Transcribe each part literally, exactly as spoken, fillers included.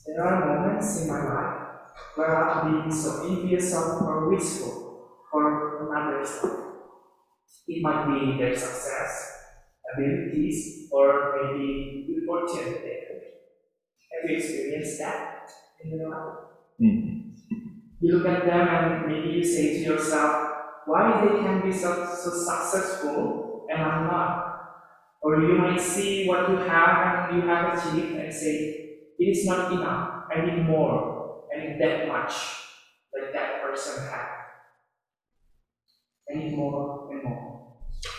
There are moments in my life where I've been so envious of or wistful for another's life. It might be their success, abilities, or maybe good fortune they have. Have you experienced that in your life? Mm. You look at them and maybe you say to yourself, why they can be so, so successful and I'm not? Or you might see what you have and you have achieved and say, it is not enough, I need more, I need that much, like that person had. I need more and more.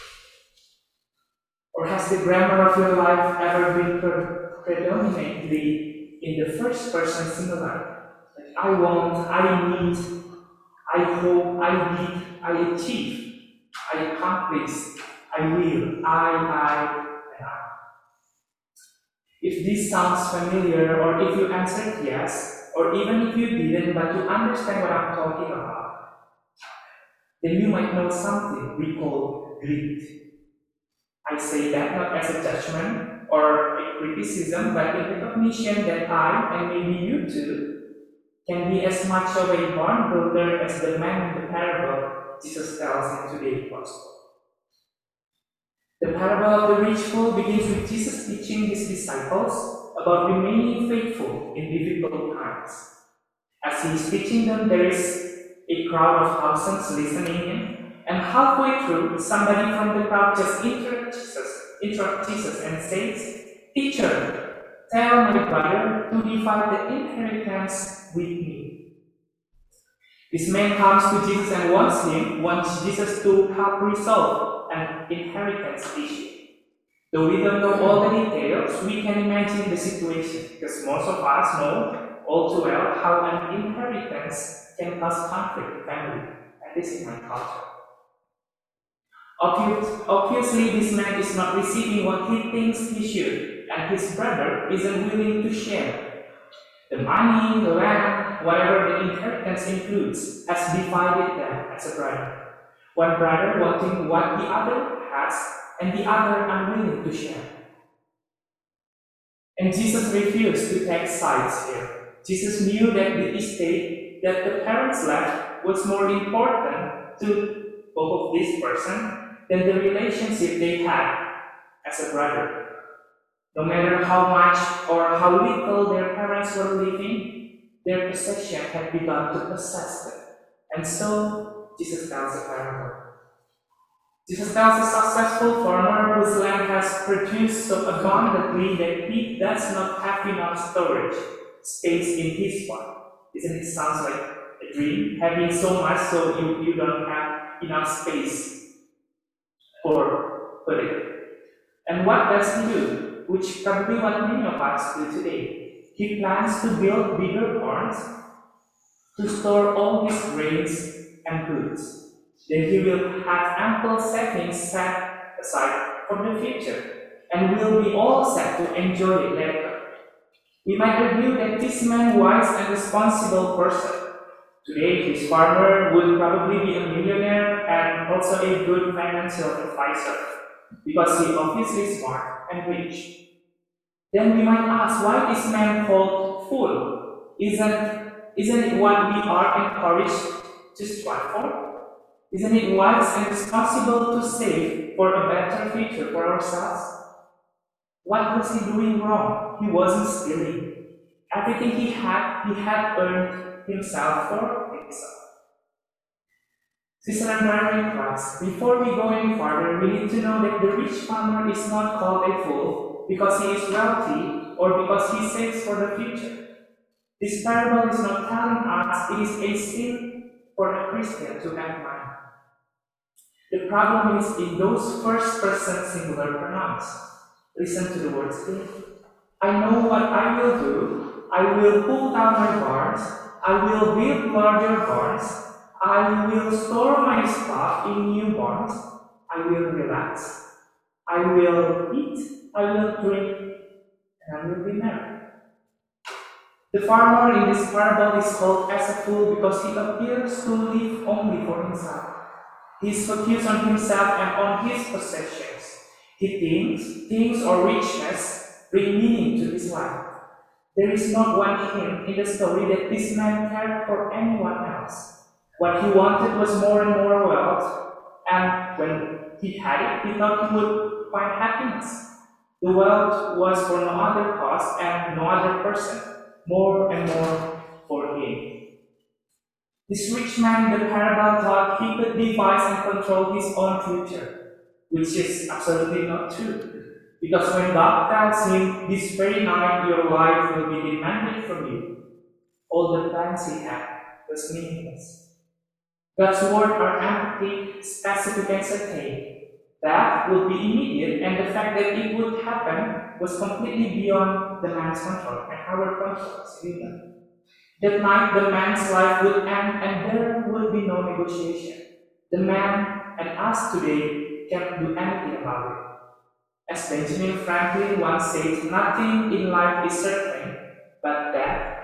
Or has the grammar of your life ever been pre- predominantly in the first person singular? Like, I want, I need, I hope, I did, I achieve, I accomplished, I will, I, I, and I. If this sounds familiar, or if you answered yes, or even if you didn't, but you understand what I'm talking about, then you might know something we call greed. I say that not as a judgment or a criticism, but in recognition that I, and maybe you too, can be as much of a barn builder as the man in the parable Jesus tells in today's gospel. The parable of the rich fool begins with Jesus teaching his disciples about remaining faithful in difficult times. As he is teaching them, there is a crowd of thousands listening in, and halfway through, somebody from the crowd just interrupts Jesus, interrupts Jesus and says, "Teacher, tell my brother to divide the inheritance with me." This man comes to Jesus and wants him, wants Jesus to help resolve an inheritance issue. Though we don't know all the details, we can imagine the situation, because most of us know all too well how an inheritance can cause conflict in family, and this is my culture. Obviously, this man is not receiving what he thinks he should, and his brother isn't willing to share. The money, the land, whatever the inheritance includes, has divided them as a brother. One brother wanting what the other has, and the other unwilling to share. And Jesus refused to take sides here. Jesus knew that the estate that the parents left was more important to both of this person than the relationship they had as a brother. No matter how much or how little their parents were living, their possession had begun to possess them. And so, Jesus tells a parable. Jesus tells a successful farmer whose land has produced so abundantly that he does not have enough storage space in his farm. Isn't it sounds like a dream? Having so much so you, you don't have enough space for, for it. And what does he do? Which probably what many of us do today. He plans to build bigger barns to store all his grains and goods. Then he will have ample savings set aside for the future, and will be all set to enjoy it later. We might argue that this man wise and responsible person. Today, his farmer would probably be a millionaire and also a good financial advisor, because he obviously smart and rich. Then we might ask why this man called fool? Isn't, isn't it what we are encouraged to strive for? Isn't it wise and responsible to save for a better future for ourselves? What was he doing wrong? He wasn't stealing. Everything he had, he had earned himself for himself. Sister and brother in Christ, before we go any further, we need to know that the rich farmer is not called a fool because he is wealthy or because he saves for the future. This parable is not telling us it is a sin for a Christian to have money. The problem is in those first person singular pronouns. Listen to the words here. I know what I will do. I will pull down my barns. I will build larger barns. I will store my stuff in new barns. I will relax. I will eat. I will drink. And I will be merry. The farmer in this parable is called as a fool because he appears to live only for himself. He is focused on himself and on his possessions. He thinks things or richness bring meaning to his life. There is not one hint in the story that this man cared for anyone else. What he wanted was more and more wealth, and when he had it, he thought he would find happiness. The wealth was for no other cause and no other person, more and more for him. This rich man in the parable thought he could devise and control his own future, which is absolutely not true. Because when God tells him, this very night your life will be demanded from you, all the plans he had was meaningless. God's words are empty, specific, and certain. That would be immediate, and the fact that it would happen was completely beyond the man's control and our control as human. That night the man's life would end and there would be no negotiation. The man and us today can't do anything about it. As Benjamin Franklin once said, nothing in life is certain but death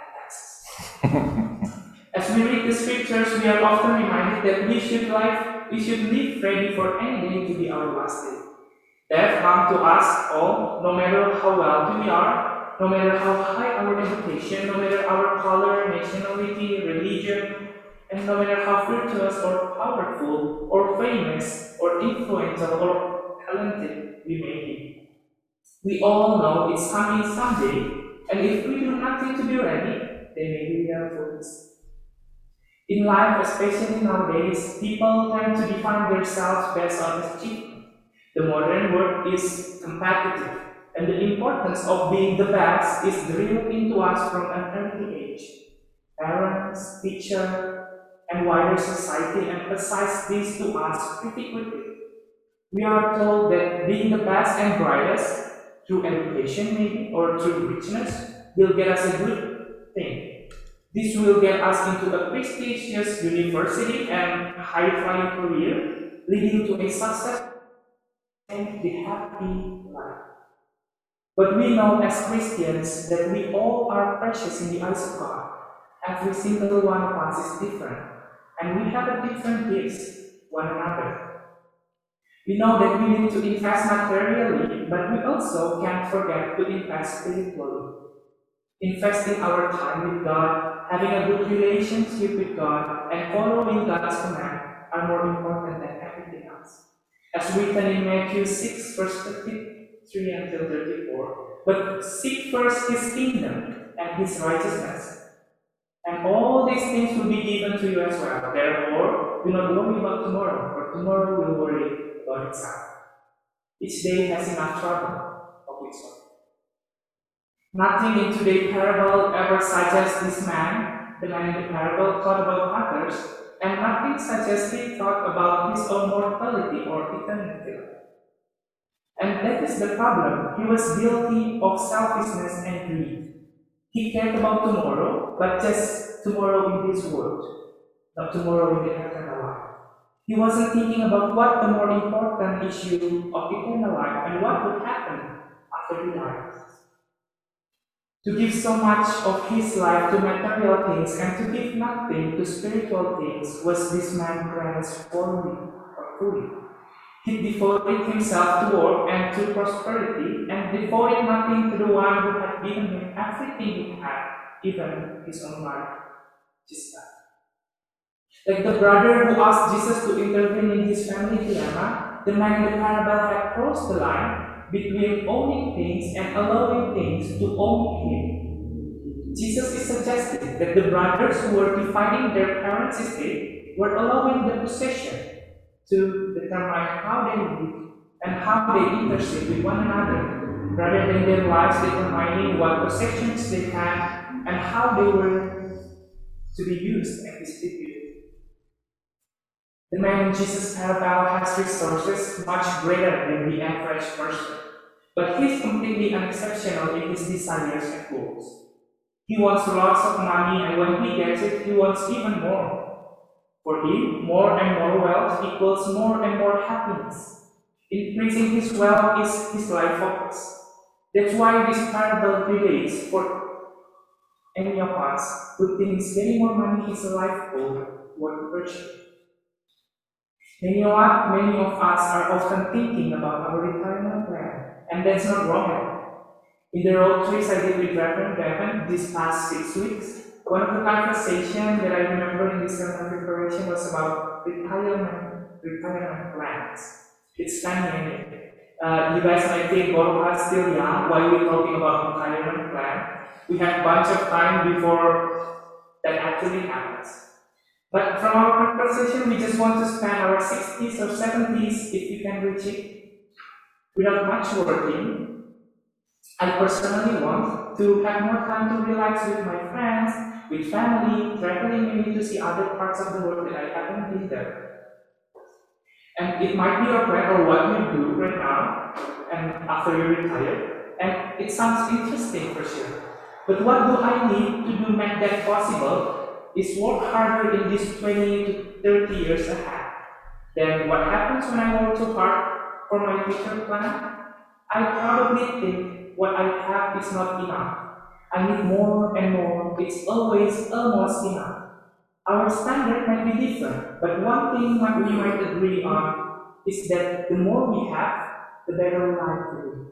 and taxes. As we read the scriptures, we are often reminded that we should live, we should live ready for any day to be our last day. Death comes to us all, no matter how wealthy we are, no matter how high our education, no matter our color, nationality, religion, and no matter how virtuous or powerful or famous or influential or talented we may be. We all know it's coming someday, and if we do nothing to be ready, then maybe we are fools. In life, especially nowadays, people tend to define themselves based on achievement. The modern world is competitive, and the importance of being the best is drilled into us from an early age. Parents, teachers, and wider society emphasize this to us pretty quickly. We are told that being the best and brightest, through education maybe, or through richness, will get us a good thing. This will get us into a prestigious university and high-flying career, leading to a success and the happy life. But we know as Christians that we all are precious in the eyes of God. Every single one of us is different, and we have a different gifts, one another. We know that we need to invest materially, but we also can't forget to invest spiritually. Investing our time with God, having a good relationship with God, and following God's command are more important than everything else. As written in Matthew six, verse thirty-three until thirty-four, but seek first His kingdom and His righteousness, and all these things will be given to you as well. Therefore, do not worry about tomorrow, for tomorrow will worry about itself. Each day has enough trouble of its own. Nothing in today's parable ever suggests this man, the man in the parable, thought about others, and nothing suggests he thought about his own mortality or eternity. And that is the problem. He was guilty of selfishness and greed. He cared about tomorrow, but just tomorrow in this world, not tomorrow in the eternal life. He wasn't thinking about what the more important issue of eternal life and what would happen after he died. To give so much of his life to material things and to give nothing to spiritual things was this man's greatest folly or folly. He devoted himself to work and to prosperity and devoted nothing to the one who had given him everything he had, even his own life, Jesus. Like the brother who asked Jesus to intervene in his family dilemma, the man in the parable had crossed the line between owning things and allowing things to own him. Jesus is suggesting that the brothers who were dividing their parents' estate were allowing the possession to determine how they live and how they intercede with one another, rather than their lives determining what possessions they had and how they were to be used and distributed. The man in Jesus' parable has resources much greater than the average person, but he is completely unexceptional in his desires and goals. He wants lots of money, and when he gets it, he wants even more. For him, more and more wealth equals more and more happiness. Increasing his wealth is his life focus. That's why this parable relates for any of us who thinks getting more money is a life goal worth virtue. Many of, many of us are often thinking about our retirement plan, and that's not wrong at all. In the road trips I did with Reverend Gavin this past six weeks, one of the conversations that I remember in this sermon preparation was about retirement, retirement plans. It's funny, uh, you guys might think both of us still young, why are we talking about retirement plan? We have a bunch of time before that actually happens. But from our conversation, we just want to spend our sixties or seventies, if we can reach it, without much working. I personally want to have more time to relax with my friends, with family, traveling maybe to see other parts of the world that I haven't been there. And it might be your plan or what you do right now, and after you retire, and it sounds interesting for sure. But what do I need to do make that possible is work harder in these twenty to thirty years ahead. Then what happens when I work too hard for my future plan? I probably think what I have is not enough. I need more and more. It's always almost enough. Our standard might be different, but one thing that we might agree on is that the more we have, the better life we live.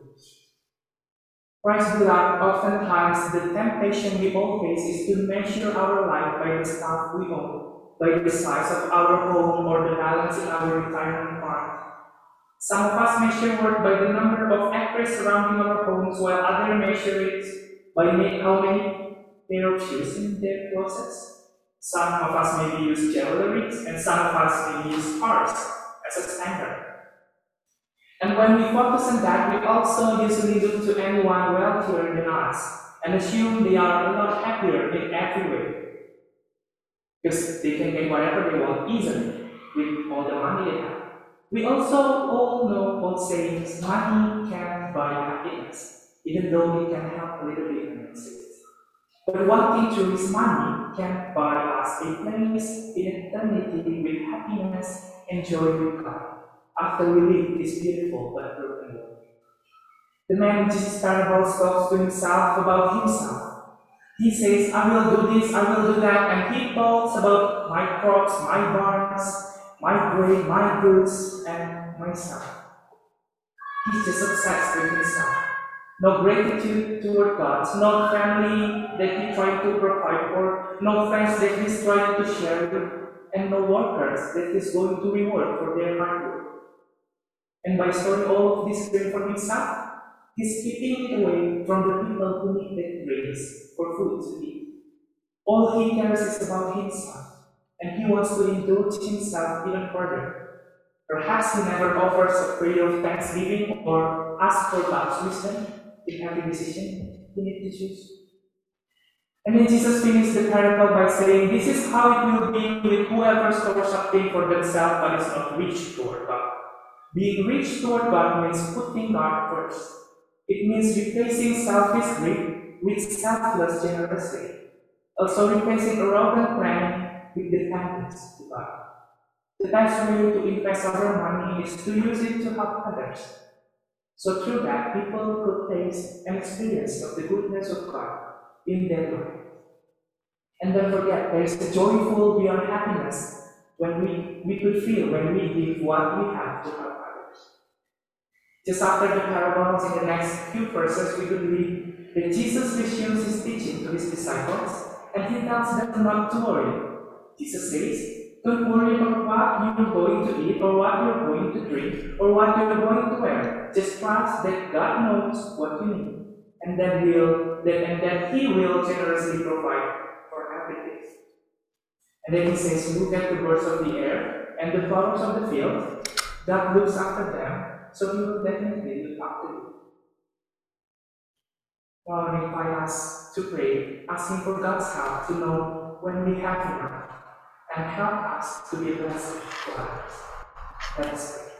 Praise beloved, oftentimes the temptation we all face is to measure our life by the stuff we own, by the size of our home or the balance in our retirement fund. Some of us measure worth by the number of acres surrounding our homes, while others measure it by how many pair of shoes in their closets. Some of us maybe use jewelry, and some of us maybe use cars as a standard. And when we focus on that, we also usually look to anyone wealthier than us and assume they are a lot happier in every way, because they can get whatever they want easily with all the money they have. We also all know old sayings, money can buy happiness, even though it can help a little bit in it. But one thing true is money can buy us a place in eternity with happiness and joy with God after we leave this beautiful but broken world. The man in Jesus' parable talks to himself about himself. He says, I will do this, I will do that, and he talks about my crops, my barns, my grain, my goods, and myself. He's just obsessed with himself. No gratitude toward God, no family that he tried to provide for, no friends that he's trying to share with, and no workers that he's going to reward for their hard work. And by storing all of this grain for himself, he's keeping it away from the people who need that grains for food to eat. All he cares is about himself, and he wants to indulge himself even further. Perhaps he never offers a prayer of thanksgiving or asks for God's wisdom in every decision he needs to choose. And then Jesus finished the parable by saying, this is how it will be with whoever stores something for themselves but is not rich toward God. Being rich toward God means putting God first. It means replacing selfish greed with selfless generosity. Also replacing arrogant planning with dependence to God. The best way to invest our money is to use it to help others. So through that, people could taste and experience of the goodness of God in their life. And don't forget, there is a joyful beyond happiness when we, we could feel when we give what we have to help others. Just after the parables, in the next few verses, we could read that Jesus resumes his teaching to his disciples, and he tells them not to worry. Jesus says, don't worry about what you're going to eat, or what you're going to drink, or what you're going to wear. Just trust that God knows what you need, and that will that and that He will generously provide for everything. And then He says, look at the birds of the air and the flowers of the field. God looks after them, so He will definitely look after you. Now I invite us to pray, asking for God's help to know when we have enough, and help us to be a blessing to others. Let us pray.